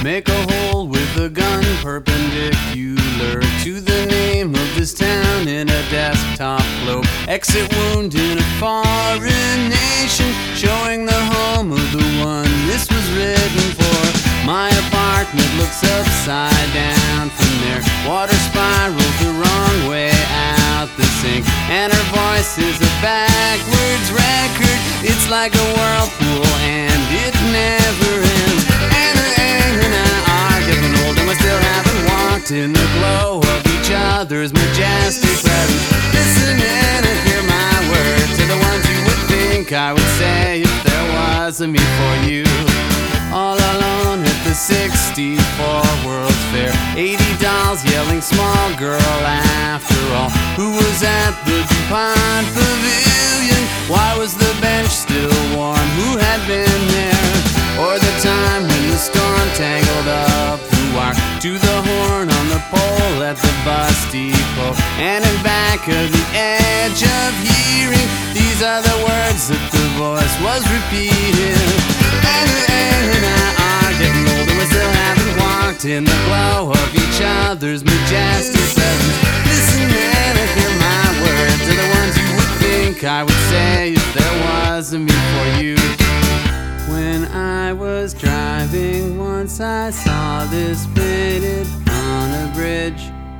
Make a hole with a gun perpendicular to the name of this town in a desktop globe. Exit wound in a foreign nation, showing the home of the one this was written for. My apartment looks upside down from there. Water spirals the wrong way out the sink, and her voice is a backwards record. It's like a whirlpool and it never ends. And I are getting old and we still haven't walked in the glow of each other's majestic presence. Listen and hear my words are the ones you would think I would say if there was a me for you. All alone at the 64 World's Fair, 80 dolls yelling small girl after all. Who was at the DuPont Pavilion? Why was the bench still warm? Who had been there? Or the time when the storm tangled up the wire to the horn on the pole at the bus depot. And in back of the edge of hearing, these are the words that the voice was repeating. And I are getting old and we still haven't walked in the glow of each other's majestic presence. Listen and hear my words are the ones you would think I would say if there was a me for you. When I was driving once I saw this painted on a bridge.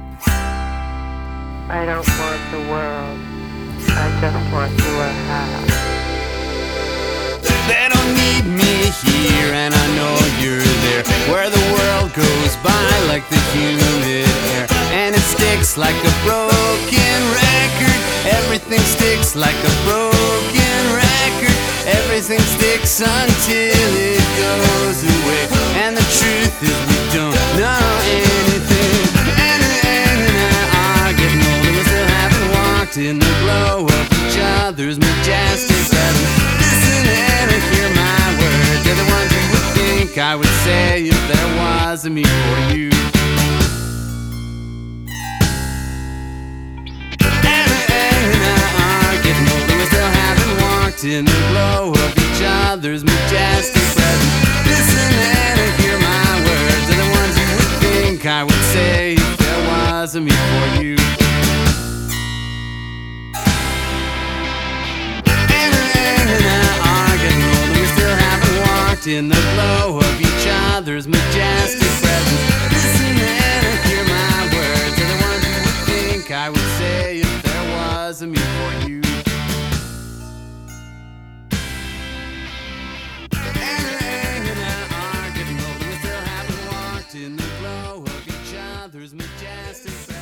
I don't want the world, I just want your house. They don't need me here and I know you're there, where the world goes by like the humid air, and it sticks like a broken record. Everything sticks like a broken record. Everything sticks until it goes away, and the truth is we don't know anything. And I are getting old and we still haven't walked in the glow of each other's majestic presence. Listen and hear my words, they're the ones you would think I would say if there was a me for you. In the glow of each other's majestic presence. Listen and hear my words are the ones you would think I would say if there was a me for you. And I are getting old and we still haven't walked in the glow of each other's majestic presence. Listen and hear my words are the ones you would think I would say if there was a me for you. In the glow of each other's majestic